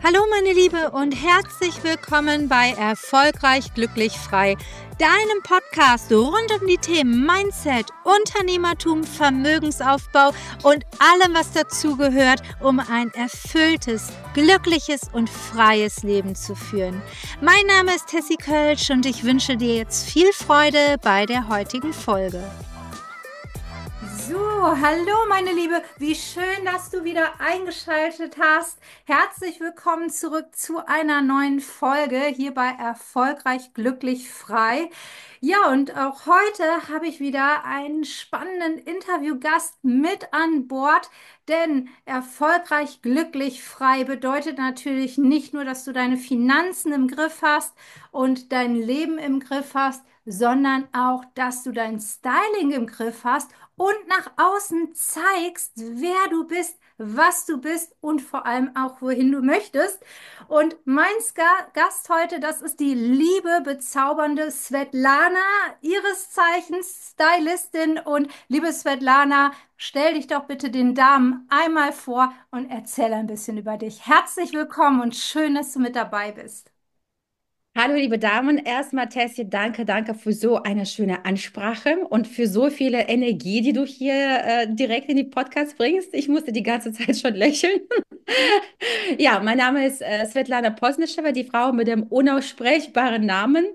Hallo meine Liebe und herzlich willkommen bei Erfolgreich Glücklich Frei, deinem Podcast rund um die Themen Mindset, Unternehmertum, Vermögensaufbau und allem, was dazugehört, um ein erfülltes, glückliches und freies Leben zu führen. Mein Name ist Tessie Kölsch und ich wünsche dir jetzt viel Freude bei der heutigen Folge. So, hallo meine Liebe, wie schön, dass du wieder eingeschaltet hast. Herzlich willkommen zurück zu einer neuen Folge hier bei Erfolgreich Glücklich Frei. Ja, und auch heute habe ich wieder einen spannenden Interviewgast mit an Bord, denn erfolgreich glücklich frei bedeutet natürlich nicht nur, dass du deine Finanzen im Griff hast und dein Leben im Griff hast, sondern auch, dass du dein Styling im Griff hast und nach außen zeigst, wer du bist, was du bist und vor allem auch, wohin du möchtest. Und mein Gast heute, das ist die liebe, bezaubernde Svetlana, ihres Zeichens Stylistin. Und liebe Svetlana, stell dich doch bitte den Damen einmal vor und erzähl ein bisschen über dich. Herzlich willkommen und schön, dass du mit dabei bist. Hallo, liebe Damen. Erstmal, Tessie, danke für so eine schöne Ansprache und für so viele Energie, die du hier direkt in die Podcast bringst. Ich musste die ganze Zeit schon lächeln. Ja, mein Name ist Svetlana Posnischewa, die Frau mit dem unaussprechbaren Namen.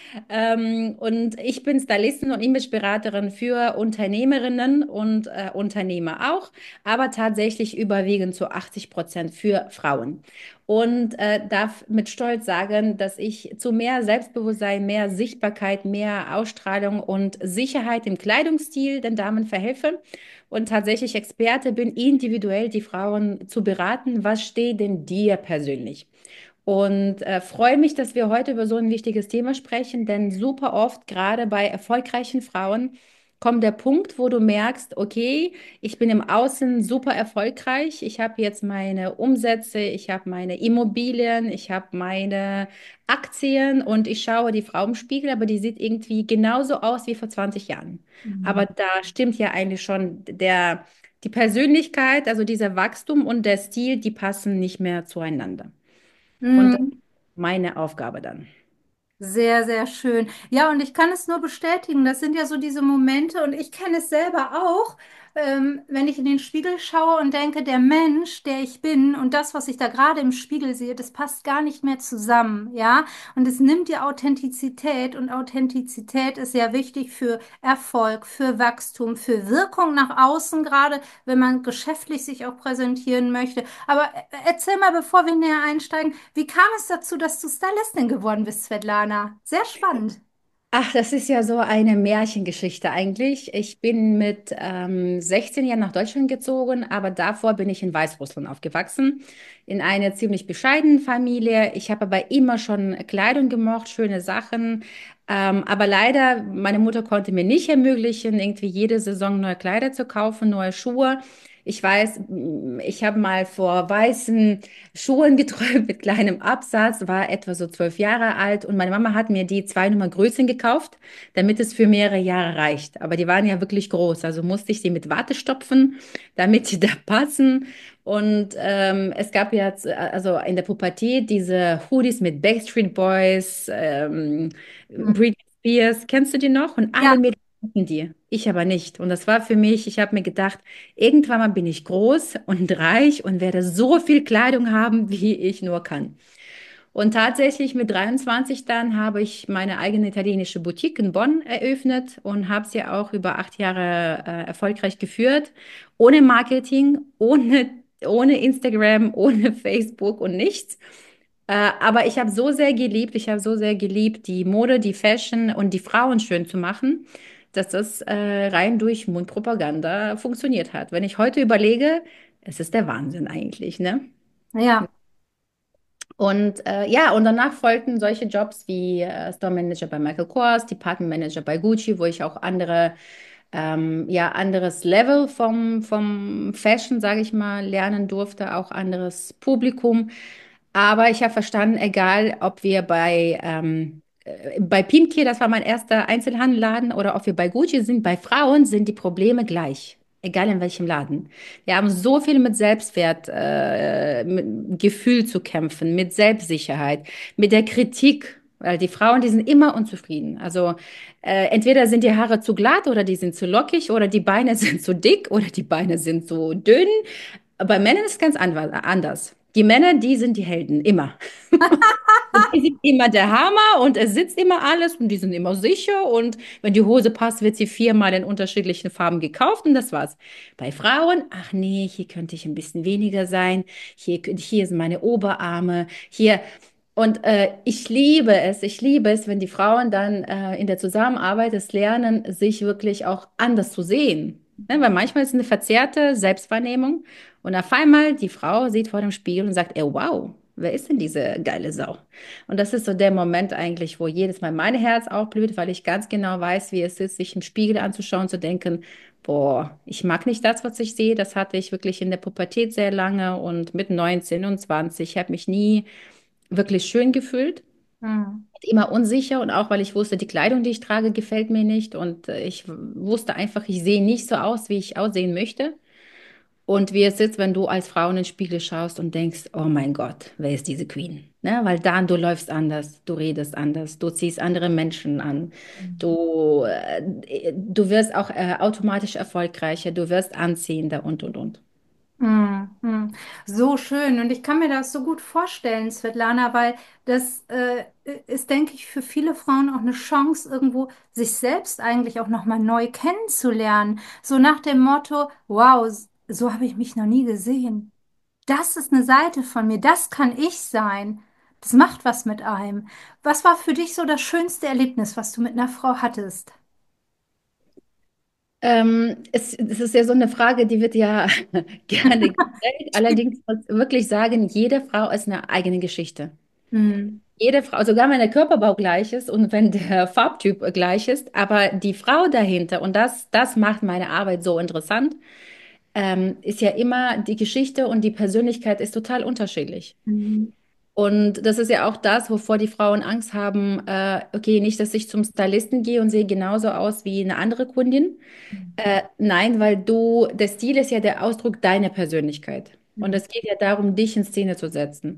Und ich bin Stylistin und Imageberaterin für Unternehmerinnen und Unternehmer auch, aber tatsächlich überwiegend zu 80% für Frauen. Und darf mit Stolz sagen, dass ich zu mehr Selbstbewusstsein, mehr Sichtbarkeit, mehr Ausstrahlung und Sicherheit im Kleidungsstil den Damen verhelfe und tatsächlich Experte bin, individuell die Frauen zu beraten. Was steht denn dir persönlich? Und freue mich, dass wir heute über so ein wichtiges Thema sprechen, denn super oft, gerade bei erfolgreichen Frauen, kommt der Punkt, wo du merkst, okay, ich bin im Außen super erfolgreich, ich habe jetzt meine Umsätze, ich habe meine Immobilien, ich habe meine Aktien und ich schaue die Frau im Spiegel, aber die sieht irgendwie genauso aus wie vor 20 Jahren. Aber da stimmt ja eigentlich schon die Persönlichkeit, also dieser Wachstum und der Stil, die passen nicht mehr zueinander. Und das ist Mhm. meine Aufgabe dann. Sehr, sehr schön. Ja, und ich kann es nur bestätigen, das sind ja so diese Momente und ich kenne es selber auch, wenn ich in den Spiegel schaue und denke, der Mensch, der ich bin und das, was ich da gerade im Spiegel sehe, das passt gar nicht mehr zusammen, ja? Und es nimmt die Authentizität und Authentizität ist ja wichtig für Erfolg, für Wachstum, für Wirkung nach außen, gerade wenn man geschäftlich sich auch präsentieren möchte. Aber erzähl mal, bevor wir näher einsteigen, wie kam es dazu, dass du Stylistin geworden bist, Svetlana? Sehr spannend. Ach, das ist ja so eine Märchengeschichte eigentlich. Ich bin mit 16 Jahren nach Deutschland gezogen, aber davor bin ich in Weißrussland aufgewachsen, in einer ziemlich bescheidenen Familie. Ich habe aber immer schon Kleidung gemocht, schöne Sachen. Aber leider, meine Mutter konnte mir nicht ermöglichen, irgendwie jede Saison neue Kleider zu kaufen, neue Schuhe. Ich weiß, ich habe mal vor weißen Schuhen geträumt mit kleinem Absatz, war etwa so 12 Jahre alt und meine Mama hat mir die zwei Nummer Größchen gekauft, damit es für mehrere Jahre reicht. Aber die waren ja wirklich groß, also musste ich sie mit Watte stopfen, damit sie da passen. Und es gab ja also in der Pubertät diese Hoodies mit Backstreet Boys, Hm. Britney Spears, kennst du die noch? Und Ja, alle Mädchen hatten die. Ich aber nicht. Und das war für mich, ich habe mir gedacht, irgendwann mal bin ich groß und reich und werde so viel Kleidung haben, wie ich nur kann. Und tatsächlich mit 23 dann habe ich meine eigene italienische Boutique in Bonn eröffnet und habe sie auch über 8 Jahre erfolgreich geführt. Ohne Marketing, ohne Instagram, ohne Facebook und nichts. Aber ich habe so sehr geliebt, ich habe so sehr geliebt, die Mode, die Fashion und die Frauen schön zu machen, dass das rein durch Mundpropaganda funktioniert hat. Wenn ich heute überlege, es ist der Wahnsinn eigentlich, ne? ja. Und ja, und danach folgten solche Jobs wie Store Manager bei Michael Kors, Department Manager bei Gucci, wo ich auch ja, anderes Level vom Fashion, sage ich mal, lernen durfte, auch anderes Publikum. Aber ich habe verstanden, egal ob wir bei Pimkie, das war mein erster Einzelhandelladen, oder ob wir bei Gucci sind, bei Frauen sind die Probleme gleich. egal in welchem Laden. Wir haben so viel mit Selbstwert, mit Gefühl zu kämpfen, mit Selbstsicherheit, mit der Kritik. Weil die Frauen, die sind immer unzufrieden. Also entweder sind die Haare zu glatt oder die sind zu lockig oder die Beine sind zu dick oder die Beine sind so dünn. Bei Männern ist es ganz anders. Die Männer, die sind die Helden, immer. Und die sind immer der Hammer und es sitzt immer alles und die sind immer sicher und wenn die Hose passt, wird sie viermal in unterschiedlichen Farben gekauft und das war's. Bei Frauen, ach nee, hier könnte ich ein bisschen weniger sein, hier sind meine Oberarme, hier. Und ich liebe es, wenn die Frauen dann in der Zusammenarbeit es lernen, sich wirklich auch anders zu sehen. Ne? Weil manchmal ist es eine verzerrte Selbstwahrnehmung und auf einmal die Frau sieht vor dem Spiegel und sagt, ey, wow, wer ist denn diese geile Sau? Und das ist so der Moment eigentlich, wo jedes Mal mein Herz aufblüht, weil ich ganz genau weiß, wie es ist, sich im Spiegel anzuschauen, zu denken, boah, ich mag nicht das, was ich sehe. Das hatte ich wirklich in der Pubertät sehr lange und mit 19 und 20. Ich habe mich nie wirklich schön gefühlt, Hm. immer unsicher und auch, weil ich wusste, die Kleidung, die ich trage, gefällt mir nicht und ich wusste einfach, ich sehe nicht so aus, wie ich aussehen möchte. Und wie es ist, wenn du als Frau in den Spiegel schaust und denkst, oh mein Gott, wer ist diese Queen? Ne? Weil dann du läufst anders, du redest anders, du ziehst andere Menschen an, du wirst auch automatisch erfolgreicher, du wirst anziehender und. Hm, hm. So schön. Und ich kann mir das so gut vorstellen, Svetlana, weil das ist, denke ich, für viele Frauen auch eine Chance, irgendwo sich selbst eigentlich auch nochmal neu kennenzulernen. So nach dem Motto, wow, so habe ich mich noch nie gesehen. Das ist eine Seite von mir, das kann ich sein. Das macht was mit einem. Was war für dich so das schönste Erlebnis, was du mit einer Frau hattest? Es ist ja so eine Frage, die wird ja gerne gestellt. Allerdings muss ich wirklich sagen, jede Frau ist eine eigene Geschichte. Hm. Jede Frau, sogar wenn der Körperbau gleich ist und wenn der Farbtyp gleich ist, aber die Frau dahinter, und das macht meine Arbeit so interessant, ist ja immer die Geschichte und die Persönlichkeit ist total unterschiedlich. Hm. Und das ist ja auch das, wovor die Frauen Angst haben, okay, nicht, dass ich zum Stylisten gehe und sehe genauso aus wie eine andere Kundin. Nein, weil der Stil ist ja der Ausdruck deiner Persönlichkeit. Und Hm. es geht ja darum, dich in Szene zu setzen.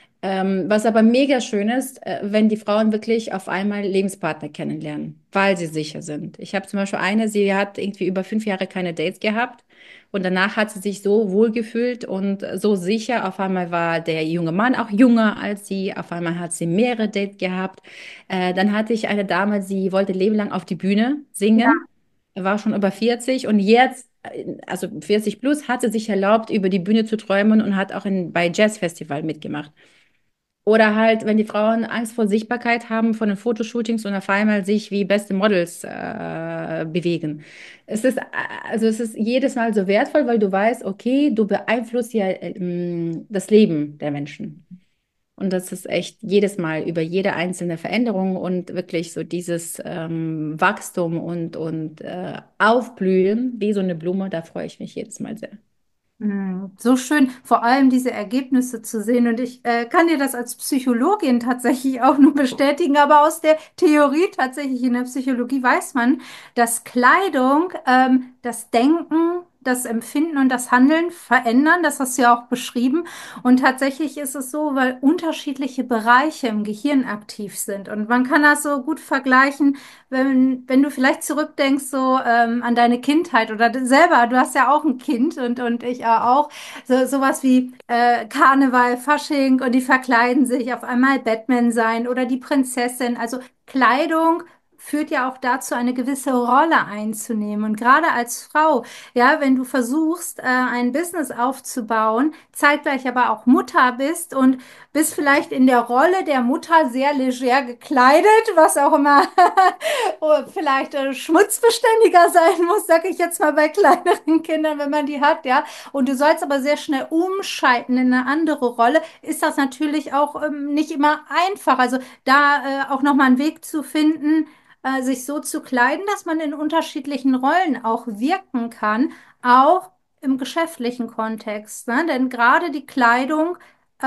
Was aber mega schön ist, wenn die Frauen wirklich auf einmal Lebenspartner kennenlernen, weil sie sicher sind. Ich habe zum Beispiel eine, sie hat irgendwie über 5 Jahre keine Dates gehabt und danach hat sie sich so wohl gefühlt und so sicher. Auf einmal war der junge Mann auch jünger als sie, auf einmal hat sie mehrere Dates gehabt. Dann hatte ich eine Dame, sie wollte Leben lang auf die Bühne singen, war schon über 40 und jetzt, also 40 plus, hat sie sich erlaubt, über die Bühne zu träumen und hat auch bei Jazzfestival mitgemacht. Oder halt, wenn die Frauen Angst vor Sichtbarkeit haben, von den Fotoshootings und auf einmal sich wie beste Models bewegen. Also es ist jedes Mal so wertvoll, weil du weißt, okay, du beeinflusst ja das Leben der Menschen. Und das ist echt jedes Mal über jede einzelne Veränderung und wirklich so dieses Wachstum und Aufblühen wie so eine Blume, da freue ich mich jedes Mal sehr. So schön, vor allem diese Ergebnisse zu sehen. Und ich kann dir das als Psychologin tatsächlich auch nur bestätigen, aber aus der Theorie tatsächlich in der Psychologie weiß man, dass Kleidung das Denken, das Empfinden und das Handeln verändern. Das hast du ja auch beschrieben. Und tatsächlich ist es so, weil unterschiedliche Bereiche im Gehirn aktiv sind. Und man kann das so gut vergleichen, wenn du vielleicht zurückdenkst so an deine Kindheit oder selber, du hast ja auch ein Kind und ich auch, sowas wie Karneval, Fasching und die verkleiden sich, auf einmal Batman sein oder die Prinzessin. Also Kleidung führt ja auch dazu, eine gewisse Rolle einzunehmen. Und gerade als Frau, ja, wenn du versuchst, ein Business aufzubauen, zeitgleich aber auch Mutter bist und bist vielleicht in der Rolle der Mutter sehr leger gekleidet, was auch immer vielleicht schmutzbeständiger sein muss, sag ich jetzt mal bei kleineren Kindern, wenn man die hat, ja. Und du sollst aber sehr schnell umschalten in eine andere Rolle, ist das natürlich auch nicht immer einfach. Also da auch nochmal einen Weg zu finden, sich so zu kleiden, dass man in unterschiedlichen Rollen auch wirken kann, auch im geschäftlichen Kontext. Ne? Denn gerade die Kleidung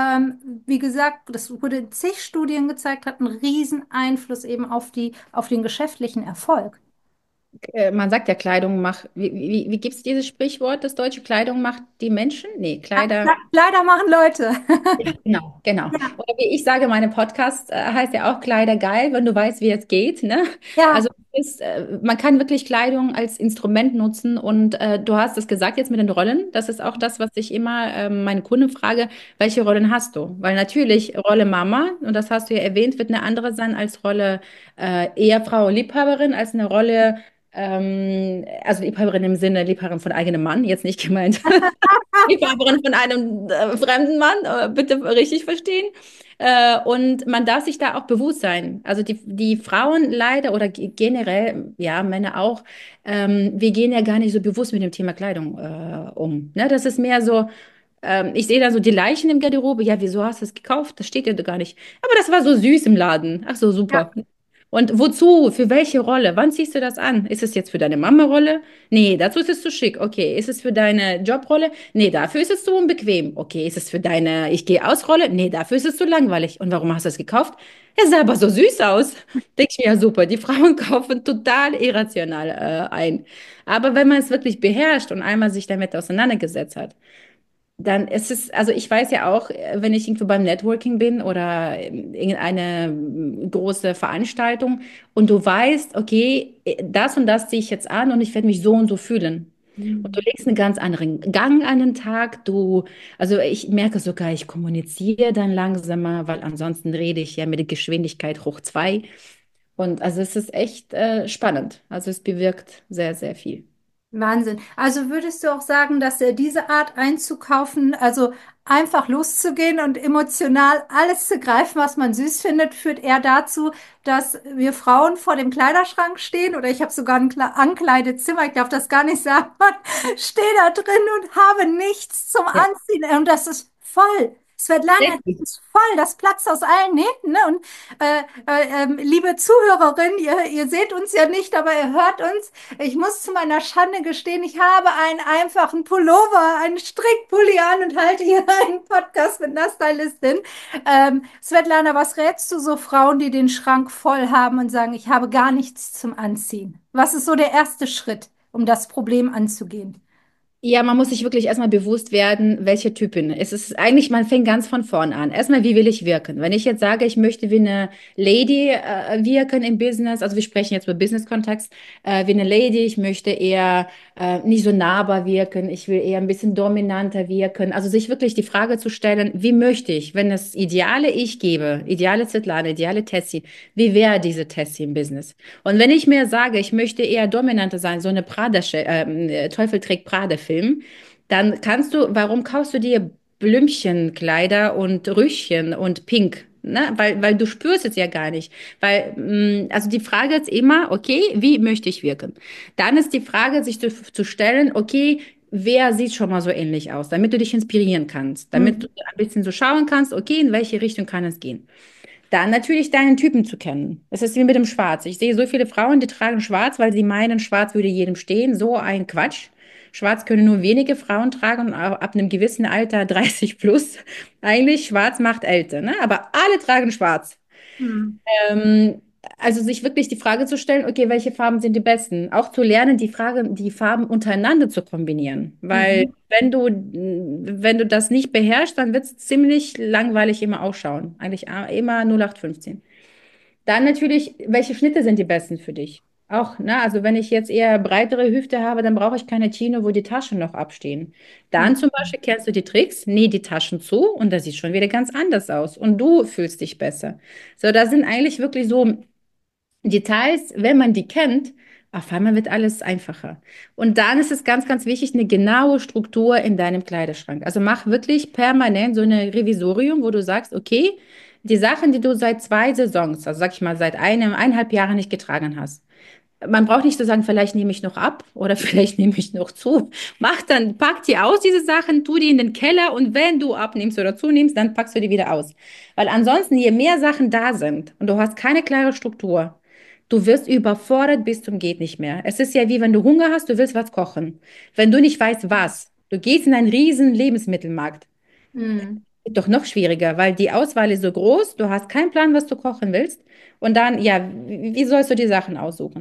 wie gesagt, das wurde in zig Studien gezeigt, hat einen riesen Einfluss eben auf den geschäftlichen Erfolg. Man sagt ja, Kleidung macht, wie gibt es dieses Sprichwort, das deutsche Kleidung macht die Menschen? Nee, Ja, Kleider. Kleider machen Leute. Ja, genau, genau. Ja, Oder wie ich sage, meine Podcast heißt ja auch Kleider geil, wenn du weißt, wie es geht, ne? ja, Also man kann wirklich Kleidung als Instrument nutzen und du hast es gesagt jetzt mit den Rollen. Das ist auch das, was ich immer meine Kunden frage, welche Rollen hast du? Weil natürlich Rolle Mama, und das hast du ja erwähnt, wird eine andere sein als Rolle Ehefrau, Liebhaberin, als eine Rolle, also Liebhaberin im Sinne Liebhaberin von eigenem Mann, jetzt nicht gemeint. Liebhaberin von einem fremden Mann, bitte richtig verstehen. Und man darf sich da auch bewusst sein. Also die Frauen leider oder generell, ja, Männer auch, wir gehen ja gar nicht so bewusst mit dem Thema Kleidung um. Ne? Das ist mehr so, ich sehe da so die Leichen im Garderobe. Ja, wieso hast du es gekauft? Das steht ja gar nicht. Aber das war so süß im Laden. Ach so, ja. super. Und wozu? Für welche Rolle? Wann ziehst du das an? Ist es jetzt für deine Mama-Rolle? Nee, dazu ist es zu schick. Okay. Ist es für deine Jobrolle? Nee, dafür ist es zu unbequem. Okay. Ist es für deine Ich gehe aus Rolle? Nee, dafür ist es zu langweilig. Und warum hast du es gekauft? Er sah aber so süß aus. Denke ich mir, ja super. Die Frauen kaufen total irrational ein. Aber wenn man es wirklich beherrscht und einmal sich damit auseinandergesetzt hat, dann ist es, also ich weiß ja auch, wenn ich irgendwo beim Networking bin oder irgendeine große Veranstaltung und du weißt, okay, das und das ziehe ich jetzt an und ich werde mich so und so fühlen. Und du Hm. legst einen ganz anderen Gang an den Tag. Also ich merke sogar, ich kommuniziere dann langsamer, weil ansonsten rede ich ja mit der Geschwindigkeit hoch zwei. Und also es ist echt spannend. Also es bewirkt sehr, sehr viel. Wahnsinn. Also würdest du auch sagen, dass diese Art einzukaufen, also einfach loszugehen und emotional alles zu greifen, was man süß findet, führt eher dazu, dass wir Frauen vor dem Kleiderschrank stehen oder ich habe sogar ein Ankleidezimmer, ich darf das gar nicht sagen, und stehe da drin und habe nichts zum Ja, Anziehen und das ist voll. Svetlana, sehr das gut. ist voll, das platzt aus allen Nähten, ne? Und liebe Zuhörerin, ihr seht uns ja nicht, aber ihr hört uns. Ich muss zu meiner Schande gestehen, ich habe einen einfachen Pullover, einen Strickpulli an und halte hier einen Podcast mit einer Stylistin. Svetlana, was rätst du so Frauen, die den Schrank voll haben und sagen, ich habe gar nichts zum Anziehen? Was ist so der erste Schritt, um das Problem anzugehen? Ja, man muss sich wirklich erstmal bewusst werden, welche Typin. Es ist eigentlich, man fängt ganz von vorn an. Erstmal, wie will ich wirken? Wenn ich jetzt sage, ich möchte wie eine Lady wirken im Business, also wir sprechen jetzt über Business-Kontext, wie eine Lady, ich möchte eher nicht so nahbar wirken, ich will eher ein bisschen dominanter wirken. Also sich wirklich die Frage zu stellen, wie möchte ich, wenn es ideale Ich gebe, ideale Svetlana, ideale Tessie, wie wäre diese Tessie im Business? Und wenn ich mir sage, ich möchte eher dominanter sein, so eine Prada, Teufel trägt Prada-Film, dann warum kaufst du dir Blümchenkleider und Rüschchen und Pink? Ne? Weil du spürst es ja gar nicht. Also die Frage ist immer, okay, wie möchte ich wirken? Dann ist die Frage, sich zu stellen, okay, wer sieht schon mal so ähnlich aus, damit du dich inspirieren kannst, damit du Hm. ein bisschen so schauen kannst, okay, in welche Richtung kann es gehen. Dann natürlich deinen Typen zu kennen. Es ist wie mit dem Schwarz. Ich sehe so viele Frauen, die tragen Schwarz, weil sie meinen, Schwarz würde jedem stehen. So ein Quatsch. Schwarz können nur wenige Frauen tragen, ab einem gewissen Alter, 30 plus. Eigentlich, Schwarz macht älter, ne? Aber alle tragen Schwarz. Hm. Ähm, also sich wirklich die Frage zu stellen, okay, welche Farben sind die besten? Auch zu lernen, die Farben untereinander zu kombinieren. Weil Mhm. wenn du das nicht beherrschst, dann wird es ziemlich langweilig immer ausschauen. Eigentlich immer 0815. Dann natürlich, welche Schnitte sind die besten für dich? Auch, ne? Also wenn ich jetzt eher breitere Hüfte habe, dann brauche ich keine Chino, wo die Taschen noch abstehen. Dann zum Beispiel kennst du die Tricks, näh die Taschen zu und das sieht schon wieder ganz anders aus und du fühlst dich besser. So, da sind eigentlich wirklich so Details, wenn man die kennt, auf einmal wird alles einfacher. Und dann ist es ganz, ganz wichtig, eine genaue Struktur in deinem Kleiderschrank. Also mach wirklich permanent so eine Revisorium, wo du sagst, okay, die Sachen, die du seit 2 Saisons, also sag ich mal, seit 1,5 Jahren nicht getragen hast. Man braucht nicht zu sagen, vielleicht nehme ich noch ab oder vielleicht nehme ich noch zu. Pack die aus, diese Sachen, tu die in den Keller und wenn du abnimmst oder zunimmst, dann packst du die wieder aus. Weil ansonsten, je mehr Sachen da sind und du hast keine klare Struktur, du wirst überfordert bis zum geht nicht mehr. Es ist ja wie wenn du Hunger hast, du willst was kochen. Wenn du nicht weißt, was, du gehst in einen riesen Lebensmittelmarkt. Hm. Ist doch noch schwieriger, weil die Auswahl ist so groß, du hast keinen Plan, was du kochen willst. Und dann, ja, wie sollst du die Sachen aussuchen?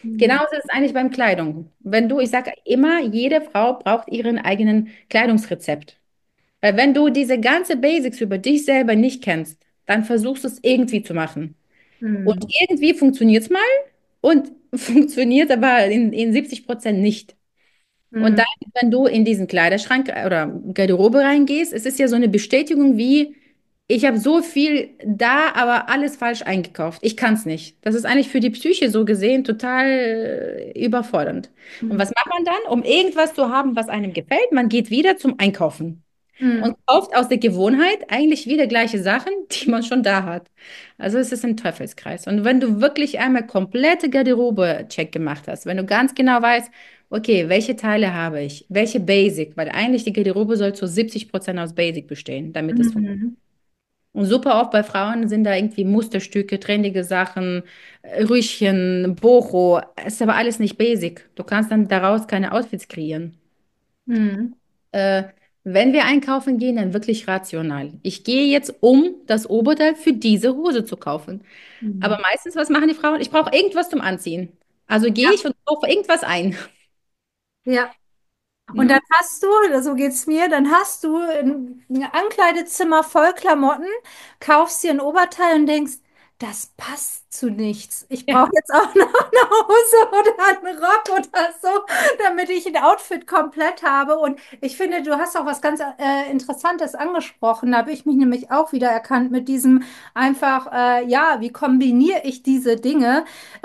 Mhm. Genauso ist es eigentlich beim Kleidung. Wenn du, ich sage immer, jede Frau braucht ihren eigenen Kleidungsrezept. Weil wenn du diese ganze Basics über dich selber nicht kennst, dann versuchst du es irgendwie zu machen. Und Mhm. irgendwie funktioniert es mal und funktioniert aber in 70% nicht. Und Mhm. dann, wenn du in diesen Kleiderschrank oder Garderobe reingehst, es ist ja so eine Bestätigung wie, ich habe so viel da, aber alles falsch eingekauft. Ich kann es nicht. Das ist eigentlich für die Psyche so gesehen total überfordernd. Und Mhm. was macht man dann, um irgendwas zu haben, was einem gefällt? Man geht wieder zum Einkaufen und Mhm. kauft aus der Gewohnheit eigentlich wieder gleiche Sachen, die man schon da hat. Also es ist ein Teufelskreis. Und wenn du wirklich einmal komplette Garderobe-Check gemacht hast, wenn du ganz genau weißt, okay, welche Teile habe ich, welche Basic, weil eigentlich die Garderobe soll zu 70% aus Basic bestehen, damit es funktioniert. Mhm. Und super oft bei Frauen sind da irgendwie Musterstücke, trendige Sachen, Rüschchen, Boho. Es ist aber alles nicht Basic. Du kannst dann daraus keine Outfits kreieren. Mhm. äh, wenn wir einkaufen gehen, dann wirklich rational. Ich gehe jetzt, um das Oberteil für diese Hose zu kaufen. Aber Mhm. meistens, was machen die Frauen? Ich brauche irgendwas zum Anziehen. Also gehe Ja, ich und kaufe irgendwas ein. ja. Und Ne? dann hast du, so geht's mir, dann hast du ein Ankleidezimmer voll Klamotten, kaufst dir ein Oberteil und denkst, das passt zu nichts. Ich Ja, brauche jetzt auch noch eine Hose oder einen Rock oder so, damit ich ein Outfit komplett habe. Und ich finde, du hast auch was ganz Interessantes angesprochen. Da habe ich mich nämlich auch wieder erkannt mit diesem einfach, ja, wie kombiniere ich diese Dinge?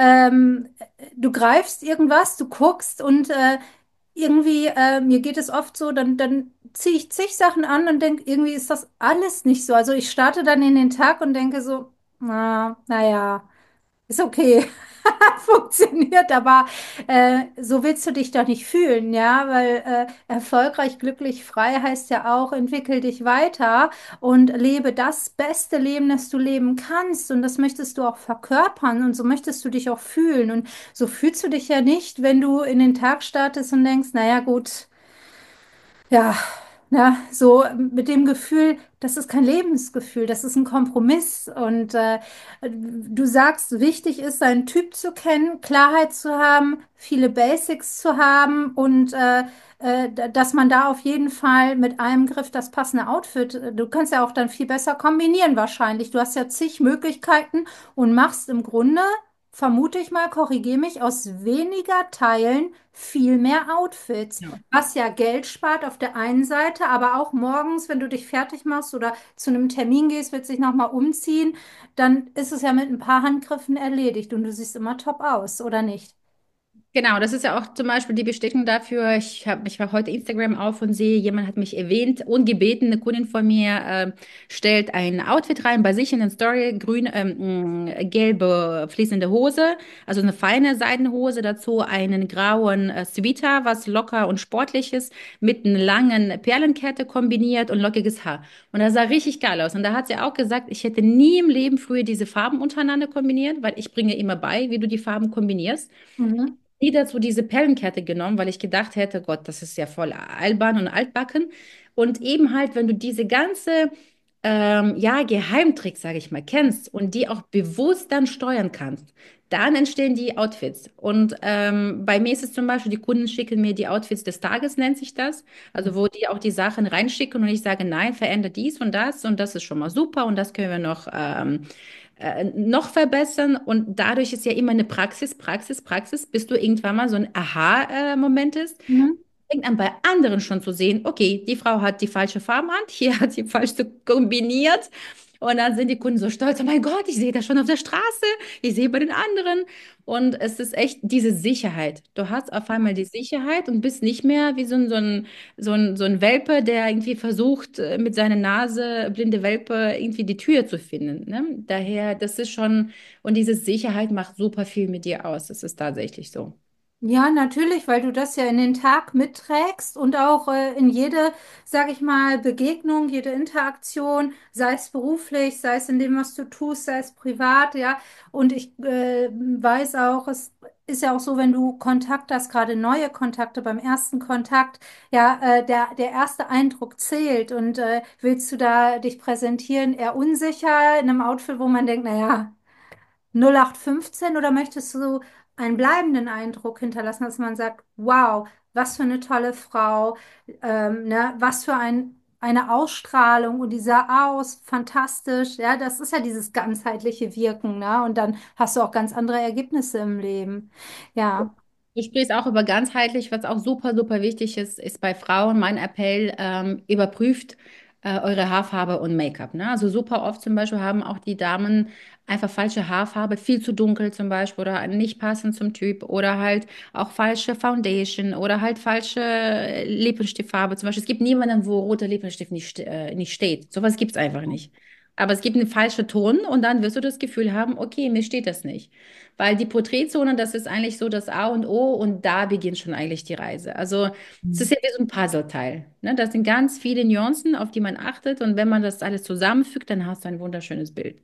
Du greifst irgendwas, du guckst und irgendwie, mir geht es oft so, dann ziehe ich zig Sachen an und denke, irgendwie ist das alles nicht so. Also ich starte dann in den Tag und denke so, naja, ist okay, funktioniert, aber so willst du dich doch nicht fühlen, ja, weil erfolgreich, glücklich, frei heißt ja auch, entwickel dich weiter und lebe das beste Leben, das du leben kannst und das möchtest du auch verkörpern und so möchtest du dich auch fühlen und so fühlst du dich ja nicht, wenn du in den Tag startest und denkst, naja, gut, ja, na, so mit dem Gefühl, das ist kein Lebensgefühl, das ist ein Kompromiss. Und du sagst, wichtig ist, seinen Typ zu kennen, Klarheit zu haben, viele Basics zu haben und dass man da auf jeden Fall mit einem Griff das passende Outfit, du kannst ja auch dann viel besser kombinieren wahrscheinlich. Du hast ja zig Möglichkeiten und machst im Grunde, vermute ich mal, korrigiere mich, aus weniger Teilen viel mehr Outfits. genau. Was ja Geld spart auf der einen Seite, aber auch morgens, wenn du dich fertig machst oder zu einem Termin gehst, willst dich nochmal umziehen, dann ist es ja mit ein paar Handgriffen erledigt und du siehst immer top aus, oder nicht? Genau, das ist ja auch zum Beispiel die Bestätigung dafür. Ich war heute Instagram auf und sehe, jemand hat mich erwähnt und gebeten, eine Kundin von mir stellt ein Outfit rein bei sich in den Story, grün, gelbe fließende Hose, also eine feine Seidenhose, dazu einen grauen Sweater, was locker und sportlich ist, mit einer langen Perlenkette kombiniert und lockiges Haar. Und das sah richtig geil aus. Und da hat sie auch gesagt, ich hätte nie im Leben früher diese Farben untereinander kombiniert, weil ich bringe immer bei, wie du die Farben kombinierst Mhm. nie dazu diese Perlenkette genommen, weil ich gedacht hätte, Gott, das ist ja voll albern und altbacken. Und eben halt, wenn du diese ganze ja, Geheimtricks, sage ich mal, kennst und die auch bewusst dann steuern kannst, dann entstehen die Outfits. Und bei mir ist es zum Beispiel, die Kunden schicken mir die Outfits des Tages, nennt sich das. Also wo die auch die Sachen reinschicken und ich sage, nein, verändere dies und das ist schon mal super und das können wir noch verbessern. Und dadurch ist ja immer eine Praxis, bis du irgendwann mal so ein Aha-Moment ist. Mhm. Fängt an bei anderen schon zu sehen, okay, die Frau hat die falsche Farbenhand, hier hat sie falsch so kombiniert. Und dann sind die Kunden so stolz, oh mein Gott, ich sehe das schon auf der Straße, ich sehe bei den anderen. Und es ist echt diese Sicherheit. Du hast auf einmal die Sicherheit und bist nicht mehr wie so ein Welpe, der irgendwie versucht, mit seiner Nase, blinde Welpe, irgendwie die Tür zu finden. Ne? Daher, das ist schon, und diese Sicherheit macht super viel mit dir aus. Das ist tatsächlich so. Ja, natürlich, weil du das ja in den Tag mitträgst und auch in jede, sag ich mal, Begegnung, jede Interaktion, sei es beruflich, sei es in dem, was du tust, sei es privat, ja. Und ich weiß auch, es ist ja auch so, wenn du Kontakt hast, gerade neue Kontakte beim ersten Kontakt, ja, der erste Eindruck zählt und willst du da dich präsentieren, eher unsicher in einem Outfit, wo man denkt, naja, 0815 oder möchtest du einen bleibenden Eindruck hinterlassen, dass man sagt, wow, was für eine tolle Frau, ne, was für eine Ausstrahlung und die sah aus, fantastisch, ja, das ist ja dieses ganzheitliche Wirken, ne? Und dann hast du auch ganz andere Ergebnisse im Leben. Ja. Du sprichst auch über ganzheitlich, was auch super, super wichtig ist, ist bei Frauen mein Appell, überprüft eure Haarfarbe und Make-up. Ne? Also super oft zum Beispiel haben auch die Damen einfach falsche Haarfarbe, viel zu dunkel zum Beispiel oder nicht passend zum Typ oder halt auch falsche Foundation oder halt falsche Lippenstiftfarbe. Zum Beispiel, es gibt niemanden, wo roter Lippenstift nicht steht. Sowas gibt es einfach nicht. Aber es gibt einen falschen Ton und dann wirst du das Gefühl haben, okay, mir steht das nicht. Weil die Porträtzone, das ist eigentlich so das A und O und da beginnt schon eigentlich die Reise. Also es ist ja wie so ein Puzzleteil. Ne? Das sind ganz viele Nuancen, auf die man achtet und wenn man das alles zusammenfügt, dann hast du ein wunderschönes Bild.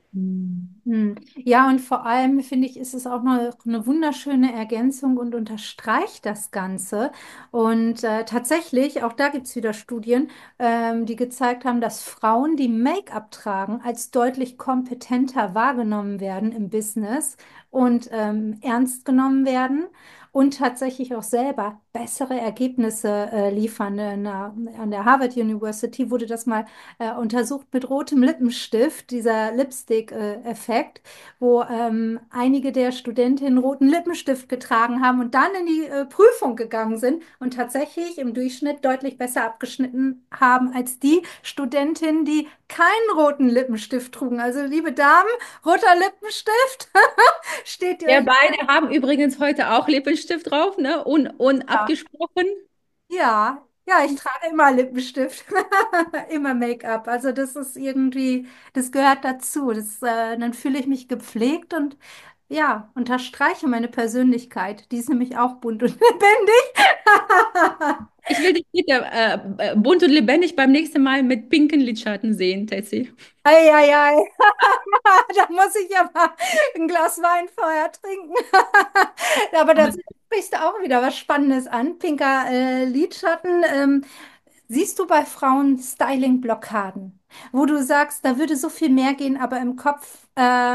Hm. Ja, und vor allem finde ich, ist es auch noch eine wunderschöne Ergänzung und unterstreicht das Ganze. Und tatsächlich, auch da gibt es wieder Studien, die gezeigt haben, dass Frauen, die Make-up tragen, als deutlich kompetenter wahrgenommen werden im Business und ernst genommen werden und tatsächlich auch selber bessere Ergebnisse liefern. An der Harvard University wurde das mal untersucht mit rotem Lippenstift, dieser Lipstick-Effekt, wo einige der Studentinnen roten Lippenstift getragen haben und dann in die Prüfung gegangen sind und tatsächlich im Durchschnitt deutlich besser abgeschnitten haben als die Studentinnen, die keinen roten Lippenstift trugen. Also liebe Damen, roter Lippenstift steht Wir dir. beide haben übrigens heute auch Lippenstift drauf, ne? Unabgesprochen. Ja, ja, ich trage immer Lippenstift, immer Make-up. Also das ist irgendwie, das gehört dazu. Dann fühle ich mich gepflegt und ja, unterstreiche meine Persönlichkeit. Die ist nämlich auch bunt und lebendig. Ich will dich bitte bunt und lebendig beim nächsten Mal mit pinken Lidschatten sehen, Tessie. Eieiei, da muss ich ja mal ein Glas Wein vorher trinken. Aber da sprichst du auch wieder was Spannendes an. Pinker Lidschatten. Siehst du bei Frauen Styling-Blockaden, wo du sagst, da würde so viel mehr gehen, aber im Kopf.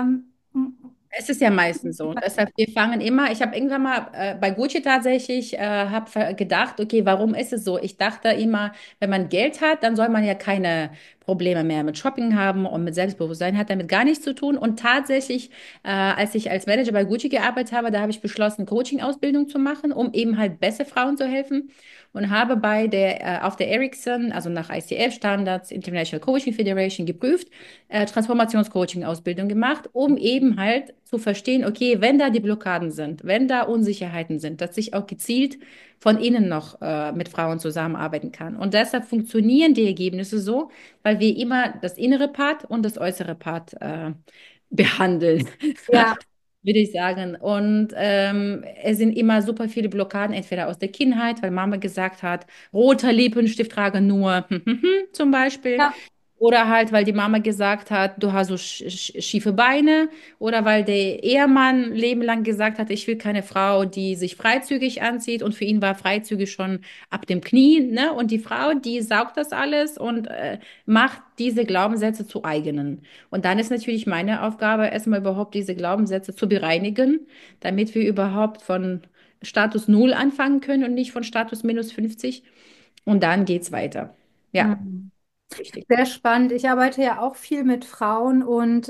Es ist ja meistens so. Deshalb, wir fangen immer, ich habe irgendwann mal bei Gucci tatsächlich hab gedacht, okay, warum ist es so? Ich dachte immer, wenn man Geld hat, dann soll man ja keine Probleme mehr mit Shopping haben und mit Selbstbewusstsein hat damit gar nichts zu tun. Und tatsächlich, als ich als Manager bei Gucci gearbeitet habe, da habe ich beschlossen, Coaching-Ausbildung zu machen, um eben halt besser Frauen zu helfen. Und habe auf der Ericsson, also nach ICF-Standards, International Coaching Federation, geprüft, Transformationscoaching-Ausbildung gemacht, um eben halt zu verstehen, okay, wenn da die Blockaden sind, wenn da Unsicherheiten sind, dass ich auch gezielt von innen noch mit Frauen zusammenarbeiten kann. Und deshalb funktionieren die Ergebnisse so, weil wir immer das innere Part und das äußere Part behandeln. Ja, Würde ich sagen. Und es sind immer super viele Blockaden, entweder aus der Kindheit, weil Mama gesagt hat, roter Lippenstift trage nur zum Beispiel. ja, Oder halt, weil die Mama gesagt hat, du hast so schiefe Beine. Oder weil der Ehemann lebenlang gesagt hat, ich will keine Frau, die sich freizügig anzieht. Und für ihn war freizügig schon ab dem Knie. Ne? Und die Frau, die saugt das alles und macht diese Glaubenssätze zu eigenen. Und dann ist natürlich meine Aufgabe, erstmal überhaupt diese Glaubenssätze zu bereinigen, damit wir überhaupt von Status Null anfangen können und nicht von Status minus 50. Und dann geht's weiter. Ja, hm. wichtig. Sehr spannend. Ich arbeite ja auch viel mit Frauen und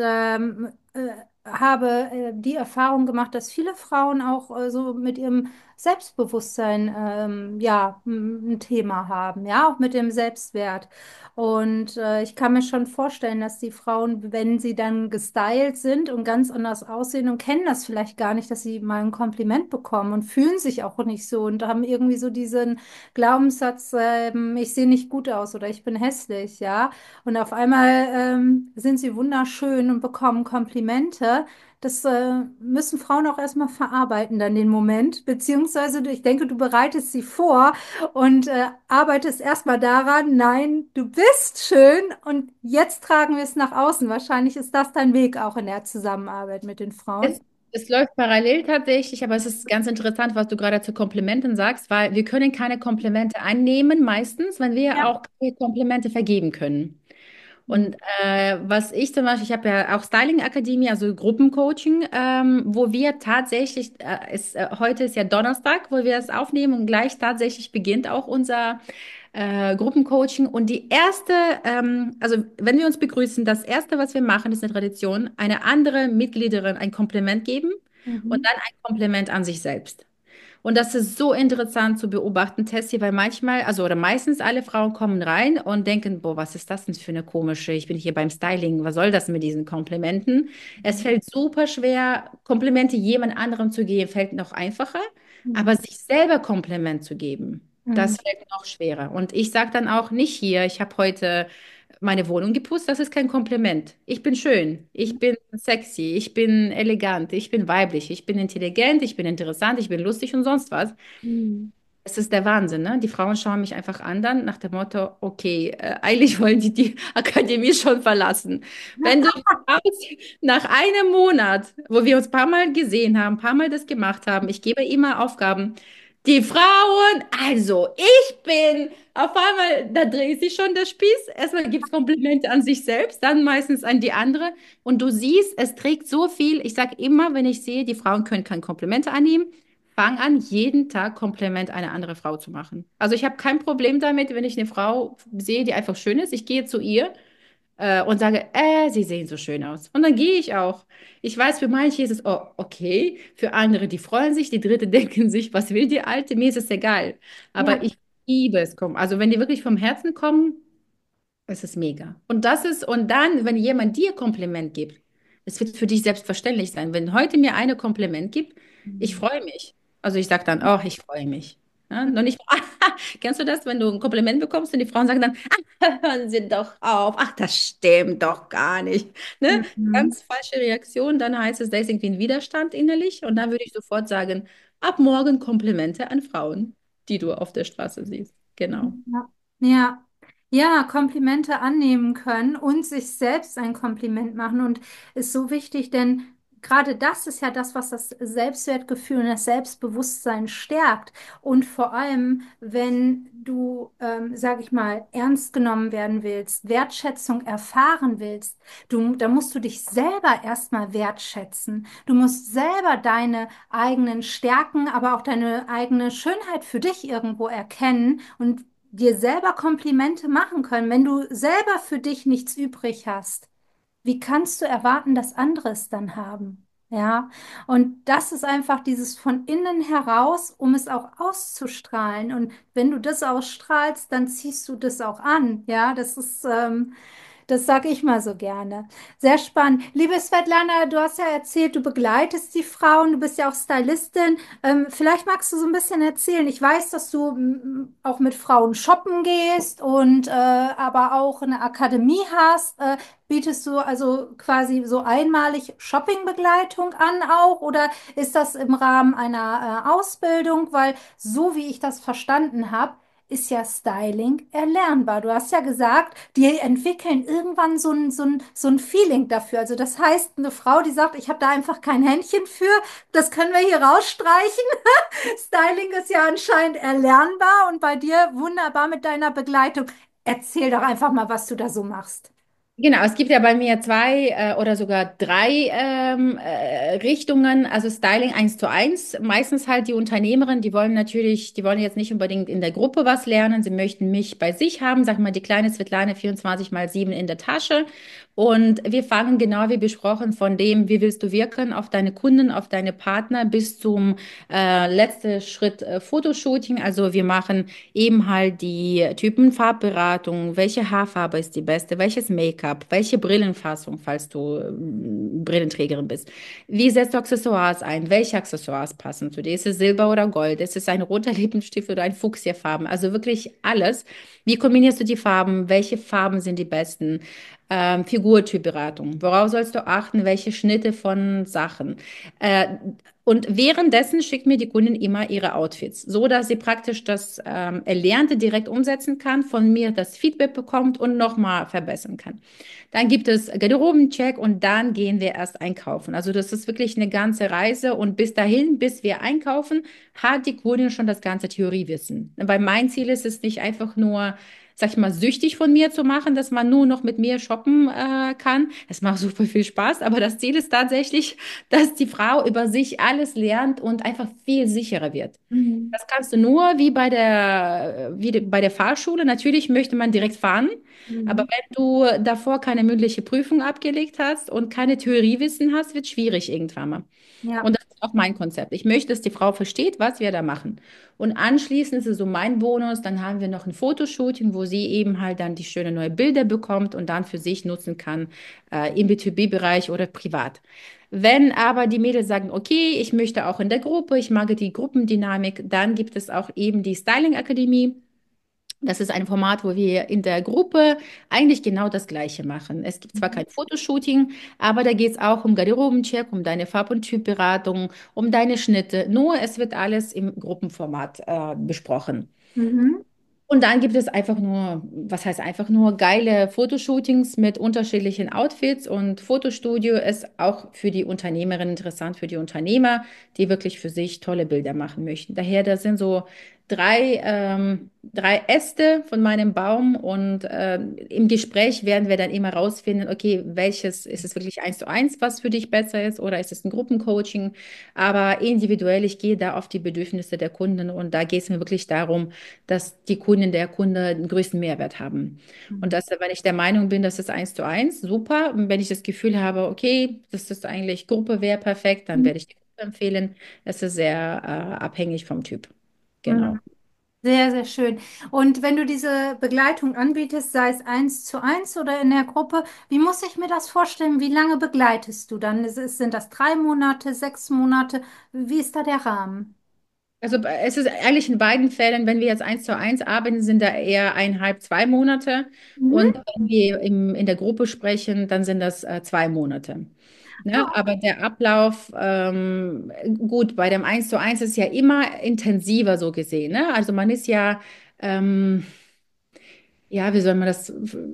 habe die Erfahrung gemacht, dass viele Frauen auch so mit ihrem Selbstbewusstsein ja ein Thema haben, ja, auch mit dem Selbstwert. Und ich kann mir schon vorstellen, dass die Frauen, wenn sie dann gestylt sind und ganz anders aussehen und kennen das vielleicht gar nicht, dass sie mal ein Kompliment bekommen und fühlen sich auch nicht so und haben irgendwie so diesen Glaubenssatz, ich sehe nicht gut aus oder ich bin hässlich, ja. Und auf einmal sind sie wunderschön und bekommen Komplimente. Das müssen Frauen auch erstmal verarbeiten, dann den Moment. Beziehungsweise, ich denke, du bereitest sie vor und arbeitest erstmal daran, nein, du bist schön und jetzt tragen wir es nach außen. Wahrscheinlich ist das dein Weg auch in der Zusammenarbeit mit den Frauen. Es, es läuft parallel tatsächlich, aber es ist ganz interessant, was du gerade zu Komplimenten sagst, weil wir können keine Komplimente annehmen, meistens, wenn wir Ja. auch keine Komplimente vergeben können. Und was ich zum Beispiel, ich habe ja auch Styling Akademie, also Gruppencoaching, wo wir tatsächlich, heute ist ja Donnerstag, wo wir es aufnehmen und gleich tatsächlich beginnt auch unser Gruppencoaching. Und die erste, also wenn wir uns begrüßen, das erste, was wir machen, ist eine Tradition, eine andere Mitgliederin ein Kompliment geben und Mhm. dann ein Kompliment an sich selbst. Und das ist so interessant zu beobachten, Tessie, weil manchmal, also oder meistens alle Frauen kommen rein und denken, boah, was ist das denn für eine komische, ich bin hier beim Styling, was soll das mit diesen Komplimenten? Es fällt super schwer, Komplimente jemand anderem zu geben, fällt noch einfacher, Mhm. aber sich selber Kompliment zu geben, Mhm. das fällt noch schwerer. Und ich sage dann auch nicht hier, ich habe heute meine Wohnung geputzt, das ist kein Kompliment. Ich bin schön, ich bin sexy, ich bin elegant, ich bin weiblich, ich bin intelligent, ich bin interessant, ich bin lustig und sonst was. Mhm. Es ist der Wahnsinn, ne? Die Frauen schauen mich einfach an, dann nach dem Motto, okay, eigentlich wollen die Akademie schon verlassen. Wenn du schaust, nach einem Monat, wo wir uns ein paar Mal gesehen haben, ein paar Mal das gemacht haben, ich gebe immer Aufgaben. Die Frauen, also ich bin, auf einmal, da dreht sich schon der Spieß. Erstmal gibt es Komplimente an sich selbst, dann meistens an die andere. Und du siehst, es trägt so viel. Ich sage immer, wenn ich sehe, die Frauen können keine Komplimente annehmen, fang an, jeden Tag Kompliment einer anderen Frau zu machen. Also ich habe kein Problem damit, wenn ich eine Frau sehe, die einfach schön ist. Ich gehe zu ihr und sage, Sie sehen so schön aus. Und dann gehe ich auch. Ich weiß, für manche ist es, oh, okay. Für andere, die freuen sich. Die Dritte denken sich, was will die Alte? Mir ist es egal. Aber Ja. ich liebe es. Also wenn die wirklich vom Herzen kommen, es ist mega. Und das ist, und dann, wenn jemand dir Kompliment gibt, es wird für dich selbstverständlich sein. Wenn heute mir eine Kompliment gibt, ich Mhm. freue mich. Also ich sage dann, oh, ich freue mich. Ja, noch nicht, kennst du das, wenn du ein Kompliment bekommst und die Frauen sagen dann, hören Sie doch auf, ach, das stimmt doch gar nicht. Ne? Mhm. Ganz falsche Reaktion, dann heißt es, da ist irgendwie ein Widerstand innerlich und dann würde ich sofort sagen, ab morgen Komplimente an Frauen, die du auf der Straße siehst. Genau. Ja. Ja. Ja, Komplimente annehmen können und sich selbst ein Kompliment machen und ist so wichtig, denn gerade das ist ja das, was das Selbstwertgefühl und das Selbstbewusstsein stärkt. Und vor allem, wenn du, sag ich mal, ernst genommen werden willst, Wertschätzung erfahren willst, da musst du dich selber erstmal wertschätzen. Du musst selber deine eigenen Stärken, aber auch deine eigene Schönheit für dich irgendwo erkennen und dir selber Komplimente machen können. Wenn du selber für dich nichts übrig hast, wie kannst du erwarten, dass andere es dann haben? Ja, und das ist einfach dieses von innen heraus, um es auch auszustrahlen. Und wenn du das ausstrahlst, dann ziehst du das auch an. Ja, das sage ich mal so gerne. Sehr spannend. Liebe Svetlana, du hast ja erzählt, du begleitest die Frauen, du bist ja auch Stylistin. Vielleicht magst du so ein bisschen erzählen. Ich weiß, dass du auch mit Frauen shoppen gehst und aber auch eine Akademie hast. Bietest du also quasi so einmalig Shoppingbegleitung an auch oder ist das im Rahmen einer Ausbildung? Weil so wie ich das verstanden habe, ist ja Styling erlernbar. Du hast ja gesagt, die entwickeln irgendwann so ein Feeling dafür. Also das heißt, eine Frau, die sagt, ich habe da einfach kein Händchen für, das können wir hier rausstreichen. Styling ist ja anscheinend erlernbar und bei dir wunderbar mit deiner Begleitung. Erzähl doch einfach mal, was du da so machst. Genau, es gibt ja bei mir zwei oder sogar drei Richtungen, also Styling 1:1. Meistens halt die Unternehmerin, die wollen natürlich, die wollen jetzt nicht unbedingt in der Gruppe was lernen, sie möchten mich bei sich haben, sag mal, die kleine Svetlana 24x7 in der Tasche. Und wir fangen genau wie besprochen von dem, wie willst du wirken, auf deine Kunden, auf deine Partner bis zum letzten Schritt Fotoshooting. Also wir machen eben halt die Typenfarbberatung, welche Haarfarbe ist die beste, welches Make-up, welche Brillenfassung, falls du Brillenträgerin bist. Wie setzt du Accessoires ein? Welche Accessoires passen zu dir? Ist es Silber oder Gold? Ist es ein roter Lippenstift oder ein Fuchsiafarben? Also wirklich alles. Wie kombinierst du die Farben? Welche Farben sind die besten? Figurtypberatung. Worauf sollst du achten? Welche Schnitte von Sachen? Äh, und währenddessen schickt mir die Kundin immer ihre Outfits, so dass sie praktisch das Erlernte direkt umsetzen kann, von mir das Feedback bekommt und nochmal verbessern kann. Dann gibt es Garderobencheck und dann gehen wir erst einkaufen. Also das ist wirklich eine ganze Reise und bis dahin, bis wir einkaufen, hat die Kundin schon das ganze Theoriewissen. Weil mein Ziel ist es nicht einfach nur sag ich mal, süchtig von mir zu machen, dass man nur noch mit mir shoppen kann. Es macht super viel Spaß, aber das Ziel ist tatsächlich, dass die Frau über sich alles lernt und einfach viel sicherer wird. Mhm. Das kannst du nur wie bei der Fahrschule. Natürlich möchte man direkt fahren, aber Mhm. wenn du davor keine mündliche Prüfung abgelegt hast und keine Theoriewissen hast, wird es schwierig irgendwann mal. Ja. Und das ist auch mein Konzept. Ich möchte, dass die Frau versteht, was wir da machen. Und anschließend ist es so mein Bonus. Dann haben wir noch ein Fotoshooting, wo sie eben halt dann die schönen neue Bilder bekommt und dann für sich nutzen kann, im B2B-Bereich oder privat. Wenn aber die Mädels sagen, okay, ich möchte auch in der Gruppe, ich mag die Gruppendynamik, dann gibt es auch eben die Styling Akademie. Das ist ein Format, wo wir in der Gruppe eigentlich genau das Gleiche machen. Es gibt zwar kein Fotoshooting, aber da geht es auch um Garderobencheck, um deine Farb- und Typberatung, um deine Schnitte. Nur es wird alles im Gruppenformat besprochen. Mhm. Und dann gibt es einfach nur, was heißt einfach nur, geile Fotoshootings mit unterschiedlichen Outfits und Fotostudio ist auch für die Unternehmerin interessant, für die Unternehmer, die wirklich für sich tolle Bilder machen möchten. Daher, das sind so drei Äste von meinem Baum und im Gespräch werden wir dann immer rausfinden, okay, welches ist es wirklich eins zu eins, was für dich besser ist oder ist es ein Gruppencoaching, aber individuell, ich gehe da auf die Bedürfnisse der Kunden und da geht es mir wirklich darum, dass die Kundin, der Kunde den größten Mehrwert haben. Und dass, wenn ich der Meinung bin, das ist eins zu eins, super. Und wenn ich das Gefühl habe, okay, das ist eigentlich Gruppe wäre perfekt, dann Mhm. werde ich die Gruppe empfehlen. Es ist sehr abhängig vom Typ. Genau. Mhm. Sehr, sehr schön. Und wenn du diese Begleitung anbietest, sei es 1:1 oder in der Gruppe, wie muss ich mir das vorstellen? Wie lange begleitest du dann? Sind das 3 Monate, 6 Monate? Wie ist da der Rahmen? Also es ist eigentlich in beiden Fällen, wenn wir jetzt eins zu eins arbeiten, sind da eher 1,5, 2 Monate. Und Mhm. wenn wir in der Gruppe sprechen, dann sind das 2 Monate. Ne? Oh, Aber der Ablauf, gut, bei dem eins zu eins ist ja immer intensiver so gesehen. Ne? Also man ist ja, ja, wie soll man das?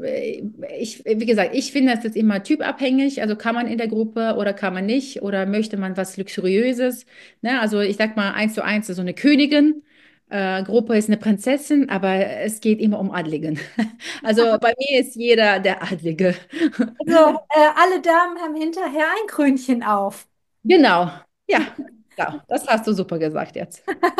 Wie gesagt, ich finde, das ist immer typabhängig. Also kann man in der Gruppe oder kann man nicht? Oder möchte man was Luxuriöses? Ne? Also ich sag mal, eins zu eins ist so eine Königin. Gruppe ist eine Prinzessin, aber es geht immer um Adligen. Also bei mir ist jeder der Adlige. also alle Damen haben hinterher ein Krönchen auf. Genau. Ja, ja, das hast du super gesagt jetzt.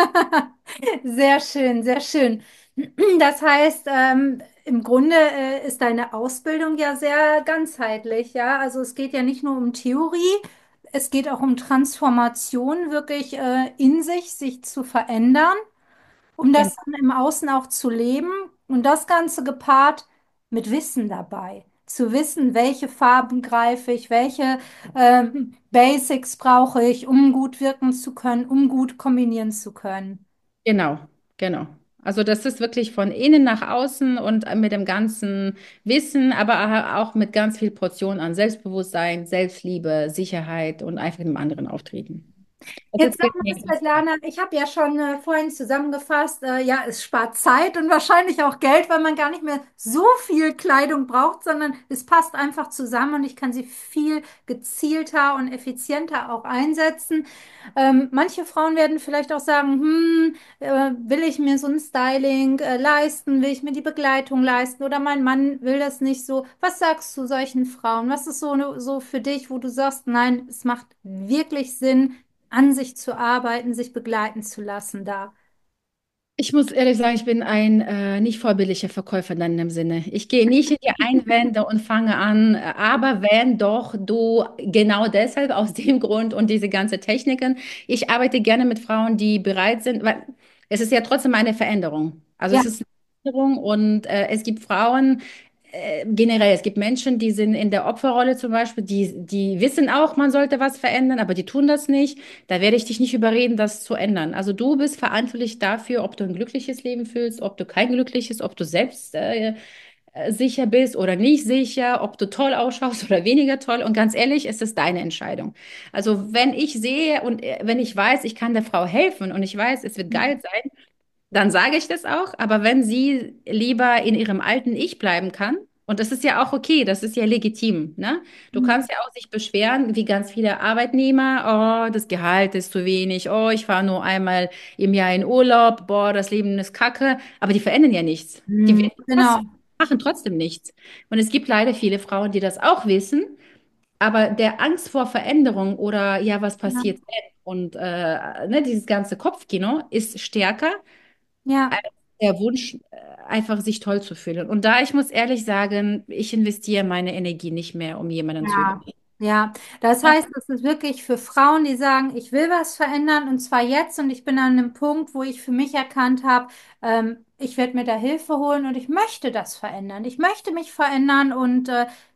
Sehr schön, sehr schön. Das heißt, im Grunde ist deine Ausbildung ja sehr ganzheitlich, ja. Also es geht ja nicht nur um Theorie, es geht auch um Transformation, wirklich in sich zu verändern, um Genau. das dann im Außen auch zu leben und das Ganze gepaart mit Wissen dabei. Zu wissen, welche Farben greife ich, welche Basics brauche ich, um gut wirken zu können, um gut kombinieren zu können. Genau, genau. Also das ist wirklich von innen nach außen und mit dem ganzen Wissen, aber auch mit ganz viel Portion an Selbstbewusstsein, Selbstliebe, Sicherheit und einfach einem anderen Auftreten. Das Jetzt ist sag mal, Svetlana, ich habe ja schon vorhin zusammengefasst, ja, es spart Zeit und wahrscheinlich auch Geld, weil man gar nicht mehr so viel Kleidung braucht, sondern es passt einfach zusammen und ich kann sie viel gezielter und effizienter auch einsetzen. Manche Frauen werden vielleicht auch sagen, will ich mir so ein Styling leisten, will ich mir die Begleitung leisten oder mein Mann will das nicht so. Was sagst du solchen Frauen? Was ist so für dich, wo du sagst, nein, es macht wirklich Sinn, an sich zu arbeiten, sich begleiten zu lassen da. Ich muss ehrlich sagen, ich bin ein nicht vorbildlicher Verkäufer dann in dem Sinne. Ich gehe nicht in die Einwände und fange an, aber wenn doch, du genau deshalb, aus dem Grund und diese ganze Techniken. Ich arbeite gerne mit Frauen, die bereit sind, weil es ist ja trotzdem eine Veränderung. Also Ja, es ist eine Veränderung und es gibt Frauen, generell, es gibt Menschen, die sind in der Opferrolle zum Beispiel, die wissen auch, man sollte was verändern, aber die tun das nicht. Da werde ich dich nicht überreden, das zu ändern. Also du bist verantwortlich dafür, ob du ein glückliches Leben fühlst, ob du kein glückliches, ob du selbst sicher bist oder nicht sicher, ob du toll ausschaust oder weniger toll. Und ganz ehrlich, es ist deine Entscheidung. Also wenn ich sehe und wenn ich weiß, ich kann der Frau helfen und ich weiß, es wird geil sein, dann sage ich das auch. Aber wenn sie lieber in ihrem alten Ich bleiben kann, Und das ist ja auch okay, das ist ja legitim, ne? Du Mhm. kannst ja auch sich beschweren, wie ganz viele Arbeitnehmer, oh, das Gehalt ist zu wenig, oh, ich fahre nur einmal im Jahr in Urlaub, boah, das Leben ist Kacke, aber die verändern ja nichts. Die Mhm. werden Genau. trotzdem, machen trotzdem nichts. Und es gibt leider viele Frauen, die das auch wissen, aber der Angst vor Veränderung oder ja, was Ja. passiert wenn? Und ne, dieses ganze Kopfkino ist stärker Ja. als der Wunsch, einfach sich toll zu fühlen. Und da, ich muss ehrlich sagen, ich investiere meine Energie nicht mehr, um jemanden zu Ja, überreden. ja. Das heißt, es ist wirklich für Frauen, die sagen, ich will was verändern und zwar jetzt und ich bin an einem Punkt, wo ich für mich erkannt habe, ich werde mir da Hilfe holen und ich möchte das verändern. Ich möchte mich verändern und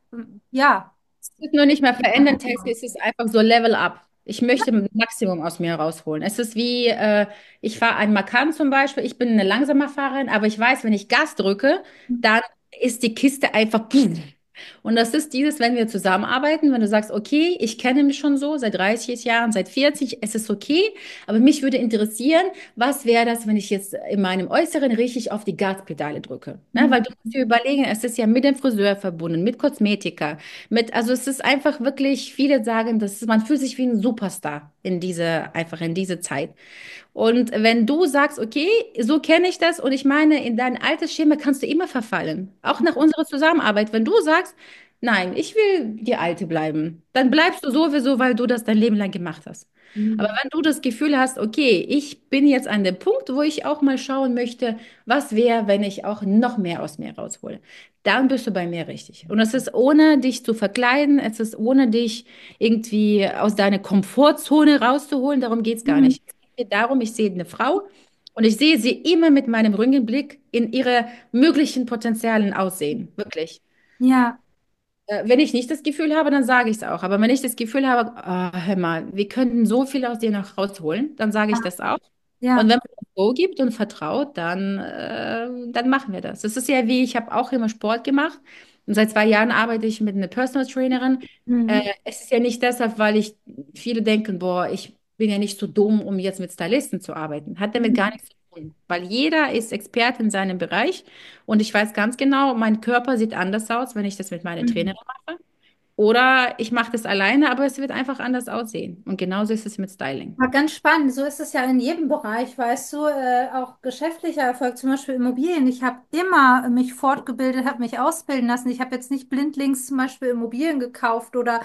ja. Es ist nur nicht mehr verändern, Tessie, es ist einfach so Level up. Ich möchte ein Maximum aus mir rausholen. Es ist wie, ich fahre einen Macan zum Beispiel. Ich bin eine langsame Fahrerin, aber ich weiß, wenn ich Gas drücke, dann ist die Kiste einfach. Und das ist dieses, wenn wir zusammenarbeiten, wenn du sagst, okay, ich kenne mich schon so seit 30 Jahren, seit 40, es ist okay, aber mich würde interessieren, was wäre das, wenn ich jetzt in meinem Äußeren richtig auf die Gaspedale drücke? Ne? Weil du musst dir überlegen, es ist ja mit dem Friseur verbunden, mit Kosmetika, also es ist einfach wirklich, viele sagen, man fühlt sich wie ein Superstar einfach in diese Zeit. Und wenn du sagst, okay, so kenne ich das und ich meine, in dein altes Schema kannst du immer verfallen. Auch nach unserer Zusammenarbeit. Wenn du sagst, nein, ich will die Alte bleiben, dann bleibst du sowieso, weil du das dein Leben lang gemacht hast. Aber Mhm. wenn du das Gefühl hast, okay, ich bin jetzt an dem Punkt, wo ich auch mal schauen möchte, was wäre, wenn ich auch noch mehr aus mir raushole, dann bist du bei mir richtig. Und es ist ohne dich zu verkleiden, es ist ohne dich irgendwie aus deiner Komfortzone rauszuholen, darum geht es gar Mhm. nicht. Es geht darum, ich sehe eine Frau und ich sehe sie immer mit meinem Röntgenblick in ihre möglichen Potenzialen aussehen, wirklich. Ja, Wenn ich nicht das Gefühl habe, dann sage ich es auch. Aber wenn ich das Gefühl habe, hör mal, wir könnten so viel aus dir noch rausholen, dann sage ich das auch. Und ja. wenn man das Go gibt und vertraut, dann machen wir das. Das ist ja wie, ich habe auch immer Sport gemacht und seit 2 Jahren arbeite ich mit einer Personal Trainerin. Mhm. Es ist ja nicht deshalb, viele denken, boah, ich bin ja nicht so dumm, um jetzt mit Stylisten zu arbeiten. Hat damit gar Mhm. nichts zu tun, weil jeder ist Experte in seinem Bereich. Und ich weiß ganz genau, mein Körper sieht anders aus, wenn ich das mit meiner Mhm. Trainerin mache. Oder ich mache das alleine, aber es wird einfach anders aussehen. Und genauso ist es mit Styling. Ja, ganz spannend. So ist es ja in jedem Bereich, weißt du, auch geschäftlicher Erfolg, zum Beispiel Immobilien. Ich habe immer mich fortgebildet, habe mich ausbilden lassen. Ich habe jetzt nicht blindlings zum Beispiel Immobilien gekauft oder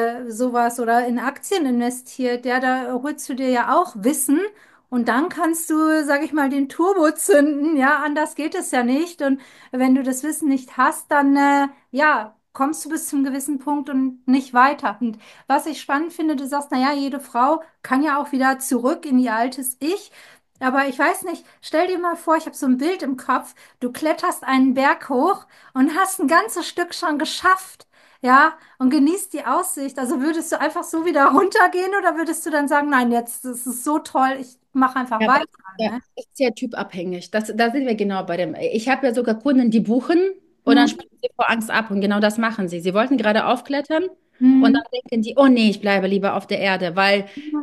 sowas oder in Aktien investiert. Ja, da holst du dir ja auch Wissen und dann kannst du, sag ich mal, den Turbo zünden. Ja, anders geht es ja nicht. Und wenn du das Wissen nicht hast, dann ja, kommst du bis zum gewissen Punkt und nicht weiter. Und was ich spannend finde, du sagst, naja, jede Frau kann ja auch wieder zurück in ihr altes Ich. Aber ich weiß nicht, stell dir mal vor, ich habe so ein Bild im Kopf, du kletterst einen Berg hoch und hast ein ganzes Stück schon geschafft, ja, und genießt die Aussicht. Also würdest du einfach so wieder runtergehen oder würdest du dann sagen, nein, jetzt, das ist so toll, ich mache einfach Ja, weiter, ja, ne? das ist ja typabhängig. Da sind wir genau bei dem. Ich habe ja sogar Kunden, die buchen und dann Hm, springen sie vor Angst ab. Und genau das machen sie. Sie wollten gerade aufklettern und hm, dann denken die, oh nee, ich bleibe lieber auf der Erde, weil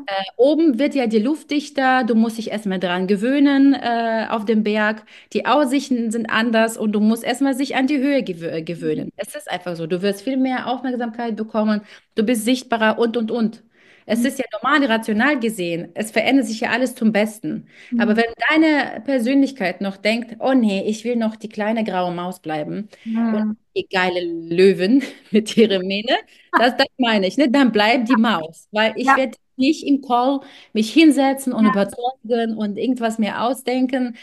oben wird ja die Luft dichter. Du musst dich erstmal dran gewöhnen auf dem Berg. Die Aussichten sind anders und du musst erstmal sich an die Höhe gewöhnen. Es ist einfach so. Du wirst viel mehr Aufmerksamkeit bekommen. Du bist sichtbarer und. Es hm, ist ja normal, rational gesehen. Es verändert sich ja alles zum Besten. Aber hm, wenn deine Persönlichkeit noch denkt, oh nee, ich will noch die kleine graue Maus bleiben und hm. die geile Löwin mit ihrer Mähne, das meine ich, ne? Dann bleib die Maus. Weil ich Ja, werde nicht im Call mich hinsetzen und ja. überzeugen und irgendwas mir ausdenken.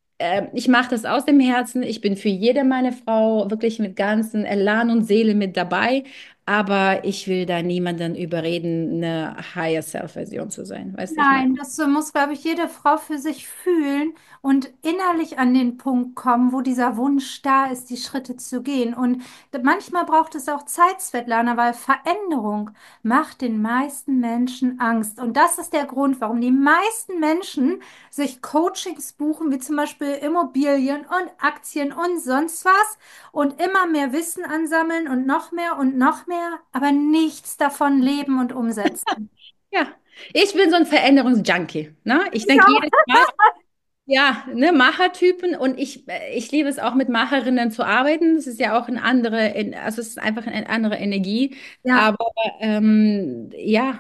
Ich mache das aus dem Herzen. Ich bin für jede meine Frau wirklich mit ganzen Elan und Seele mit dabei. Aber ich will da niemanden überreden, eine Higher Self-Version zu sein. Weißt du, ich meine. Nein, das muss, glaube ich, jede Frau für sich fühlen und innerlich an den Punkt kommen, wo dieser Wunsch da ist, die Schritte zu gehen. Und manchmal braucht es auch Zeit, Svetlana, weil Veränderung macht den meisten Menschen Angst. Und das ist der Grund, warum die meisten Menschen sich Coachings buchen, wie zum Beispiel Immobilien und Aktien und sonst was und immer mehr Wissen ansammeln und noch mehr, aber nichts davon leben und umsetzen. Ja, ich bin so ein Veränderungsjunkie. Ne? Ich Ich denke auch. jedes Mal. Ja, ne, Machertypen und ich liebe es auch mit Macherinnen zu arbeiten. Es ist ja auch eine also es ist einfach eine andere Energie. Ja. Aber ja,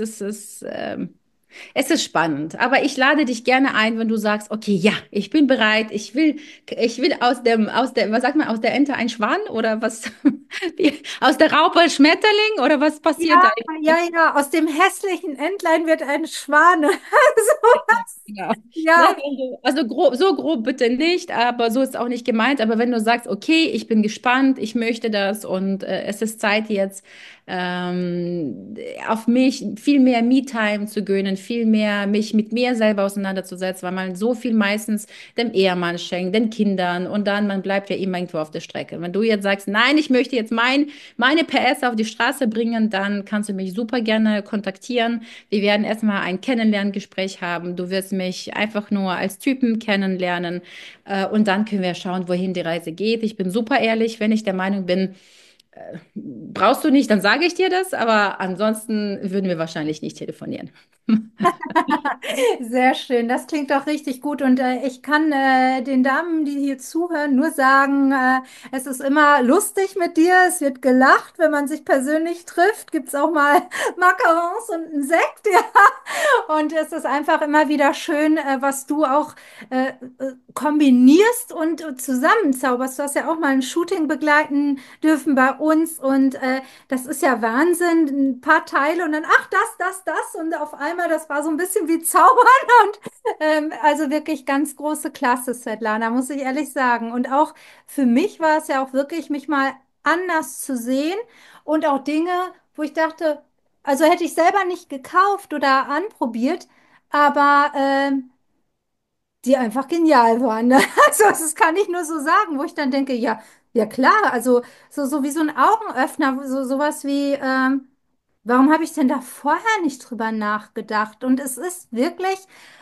es ist spannend. Aber ich lade dich gerne ein, wenn du sagst, okay, ja, ich bin bereit, ich will was sagt man, aus der Ente ein Schwan oder was, aus der Raupe ein Schmetterling oder was passiert Ja, da? ja, ja, aus dem hässlichen Entlein wird ein Schwan. Genau. Ne, Ja, also grob, so grob bitte nicht, aber so ist es auch nicht gemeint. Aber wenn du sagst, okay, ich bin gespannt, ich möchte das und es ist Zeit jetzt, auf mich viel mehr Me-Time zu gönnen, viel mehr mich mit mir selber auseinanderzusetzen, weil man so viel meistens dem Ehemann schenkt, den Kindern und dann man bleibt ja immer irgendwo auf der Strecke. Wenn du jetzt sagst, nein, ich möchte jetzt meine PS auf die Straße bringen, dann kannst du mich super gerne kontaktieren. Wir werden erstmal ein Kennenlerngespräch haben. Du wirst mich einfach nur als Typen kennenlernen. Und dann können wir schauen, wohin die Reise geht. Ich bin super ehrlich, wenn ich der Meinung bin, brauchst du nicht, dann sage ich dir das. Aber ansonsten würden wir wahrscheinlich nicht telefonieren. sehr schön. Das klingt doch richtig gut. Und ich kann den Damen, die hier zuhören, nur sagen, es ist immer lustig mit dir. Es wird gelacht, wenn man sich persönlich trifft. Gibt es auch mal Macarons und einen Sekt, ja. Und es ist einfach immer wieder schön, was du auch kombinierst und zusammenzauberst. Du hast ja auch mal ein Shooting begleiten dürfen bei uns und das ist ja Wahnsinn. Ein paar Teile und dann, ach, das und auf einmal, das war so ein bisschen wie Zaubern und also wirklich ganz große Klasse, Svetlana, muss ich ehrlich sagen. Und auch für mich war es ja auch wirklich, mich mal anders zu sehen und auch Dinge, wo ich dachte, also hätte ich selber nicht gekauft oder anprobiert, aber die einfach genial waren. Ne? Also das kann ich nur so sagen, wo ich dann denke, ja, ja klar, also so wie so ein Augenöffner, sowas wie, warum habe ich denn da vorher nicht drüber nachgedacht? Und es ist wirklich,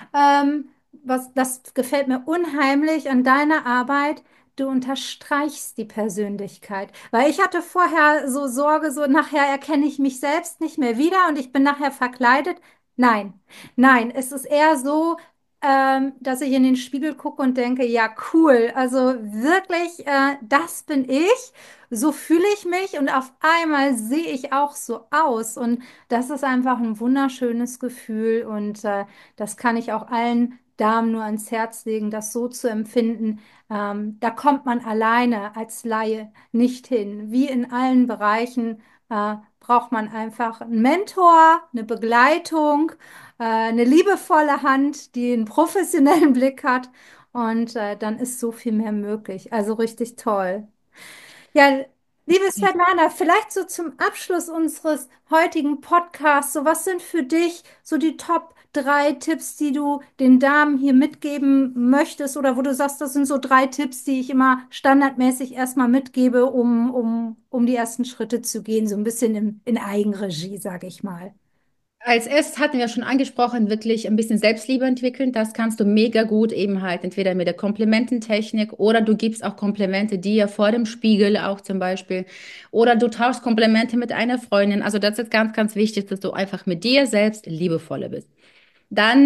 das gefällt mir unheimlich an deiner Arbeit. Du unterstreichst die Persönlichkeit. Weil ich hatte vorher so Sorge, so nachher erkenne ich mich selbst nicht mehr wieder und ich bin nachher verkleidet. Nein, nein, es ist eher so, dass ich in den Spiegel gucke und denke, ja, cool, also wirklich, das bin ich, so fühle ich mich und auf einmal sehe ich auch so aus und das ist einfach ein wunderschönes Gefühl und das kann ich auch allen Damen nur ans Herz legen, das so zu empfinden. Da kommt man alleine als Laie nicht hin. Wie in allen Bereichen braucht man einfach einen Mentor, eine Begleitung, eine liebevolle Hand, die einen professionellen Blick hat und dann ist so viel mehr möglich. Also richtig toll. Ja, liebe Svetlana, vielleicht so zum Abschluss unseres heutigen Podcasts, so was sind für dich so die Top 3 Tipps, die du den Damen hier mitgeben möchtest oder wo du sagst, das sind so 3 Tipps, die ich immer standardmäßig erstmal mitgebe, um die ersten Schritte zu gehen, so ein bisschen in Eigenregie, sage ich mal. Als erstes hatten wir schon angesprochen, wirklich ein bisschen Selbstliebe entwickeln. Das kannst du mega gut eben halt entweder mit der Komplimententechnik oder du gibst auch Komplimente dir vor dem Spiegel auch zum Beispiel. Oder du tauschst Komplimente mit einer Freundin. Also das ist ganz, ganz wichtig, dass du einfach mit dir selbst liebevoller bist. Dann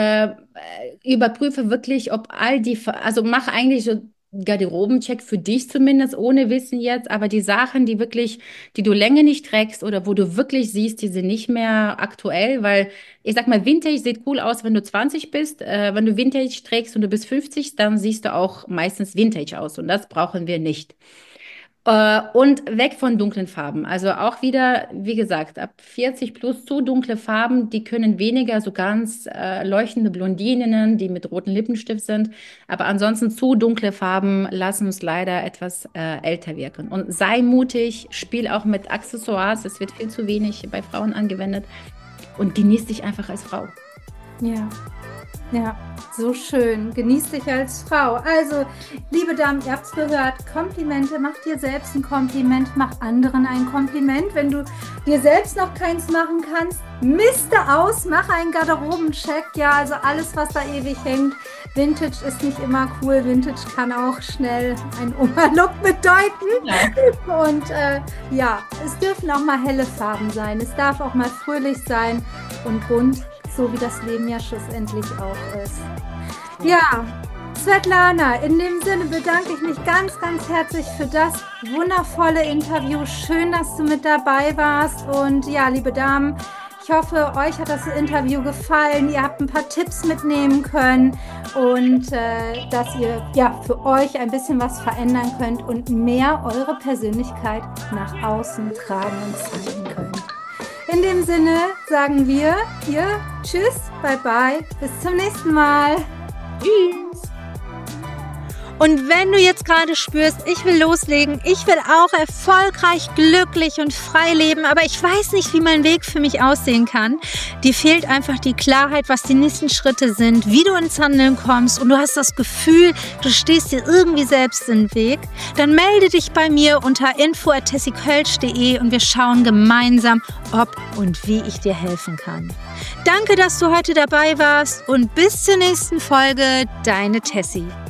überprüfe wirklich, ob also mach eigentlich so Garderobencheck für dich zumindest, ohne Wissen jetzt, aber die Sachen, die du länger nicht trägst oder wo du wirklich siehst, die sind nicht mehr aktuell, weil ich sag mal, Vintage sieht cool aus, wenn du 20 bist. Wenn du Vintage trägst und du bist 50, dann siehst du auch meistens Vintage aus und das brauchen wir nicht. Und weg von dunklen Farben. Also auch wieder, wie gesagt, ab 40 plus zu dunkle Farben, die können weniger so ganz leuchtende Blondininnen, die mit rotem Lippenstift sind. Aber ansonsten zu dunkle Farben lassen uns leider etwas älter wirken. Und sei mutig, spiel auch mit Accessoires. Es wird viel zu wenig bei Frauen angewendet. Und genieß dich einfach als Frau. Ja. Ja, so schön. Genieß dich als Frau. Also, liebe Damen, ihr habt's gehört. Komplimente, mach dir selbst ein Kompliment, mach anderen ein Kompliment. Wenn du dir selbst noch keins machen kannst, miste aus, mach einen Garderobencheck. Ja, also alles, was da ewig hängt. Vintage ist nicht immer cool. Vintage kann auch schnell einen Oma-Look bedeuten. Ja. Und ja, es dürfen auch mal helle Farben sein. Es darf auch mal fröhlich sein und bunt. So wie das Leben ja schlussendlich auch ist. Ja, Svetlana, in dem Sinne bedanke ich mich ganz, ganz herzlich für das wundervolle Interview. Schön, dass du mit dabei warst. Und ja, liebe Damen, ich hoffe, euch hat das Interview gefallen. Ihr habt ein paar Tipps mitnehmen können und dass ihr ja für euch ein bisschen was verändern könnt und mehr eure Persönlichkeit nach außen tragen und zeigen könnt. In dem Sinne sagen wir hier Tschüss, bye bye, bis zum nächsten Mal. Tschüss. Und wenn du jetzt gerade spürst, ich will loslegen, ich will auch erfolgreich, glücklich und frei leben, aber ich weiß nicht, wie mein Weg für mich aussehen kann, dir fehlt einfach die Klarheit, was die nächsten Schritte sind, wie du ins Handeln kommst und du hast das Gefühl, du stehst dir irgendwie selbst im Weg, dann melde dich bei mir unter info@tessykölsch.de und wir schauen gemeinsam, ob und wie ich dir helfen kann. Danke, dass du heute dabei warst und bis zur nächsten Folge, deine Tessie.